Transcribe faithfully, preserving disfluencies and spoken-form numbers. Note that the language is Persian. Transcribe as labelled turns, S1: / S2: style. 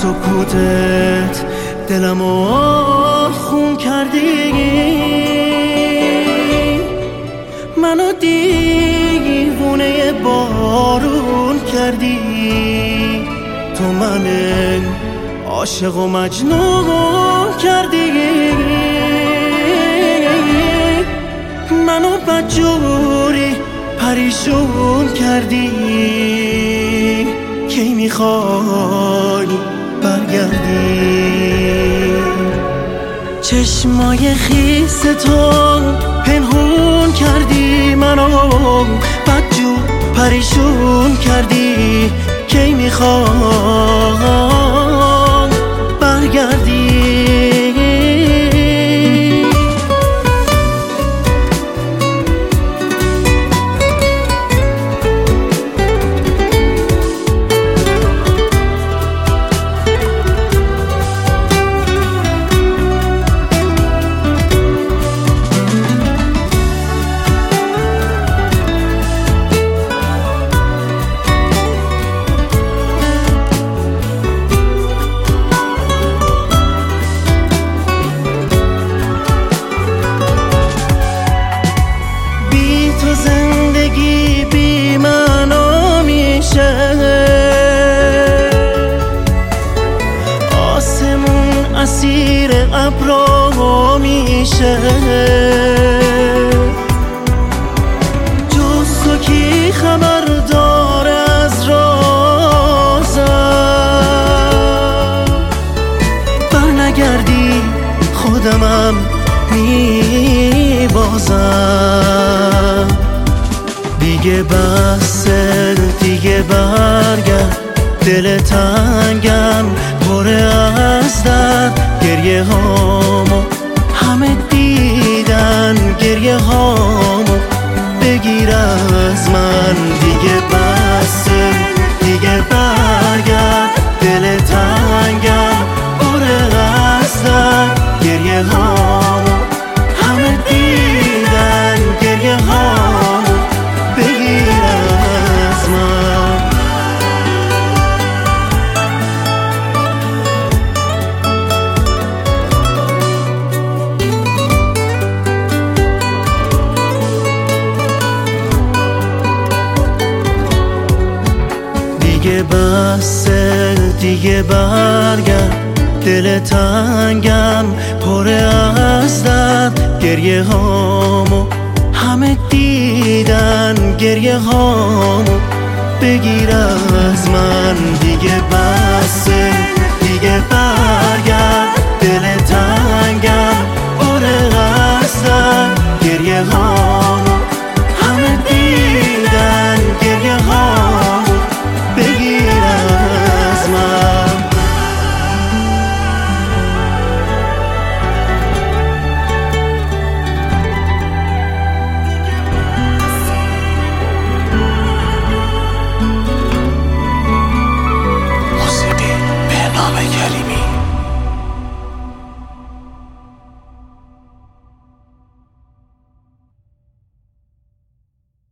S1: سکوتت دلمو خون کردی، منو دیوونه بارون کردی. تو من عاشق و مجنون کردی، منو بدجوری پریشون کردی. کی میخوای برگردی؟ چشمای خیس تو پنهون کردی، منو بدجور پریشون کردی. کی میخوای برگردی؟ زندگی بی معنا میشه، آسمون اسیر ابرا میشه. جز تو کی خبر داره از رازم؟ برنگردی خودمم میبازم. دیگه بسه دیگه برگرد، دل تنگم پره از درد. گریه هامو همه دیدن، گریه هامو بگیر از من. دیگه بسه دیگه برگرد، دل تنگم پره از درد. گریه هامو همه دیدن، گریه هامو بگیر از من. دیگه بسه دیگه برگرد، دل تنگم پره از درد. گریه هامو همه دیدن، گریه هامو بگیر از من. دیگه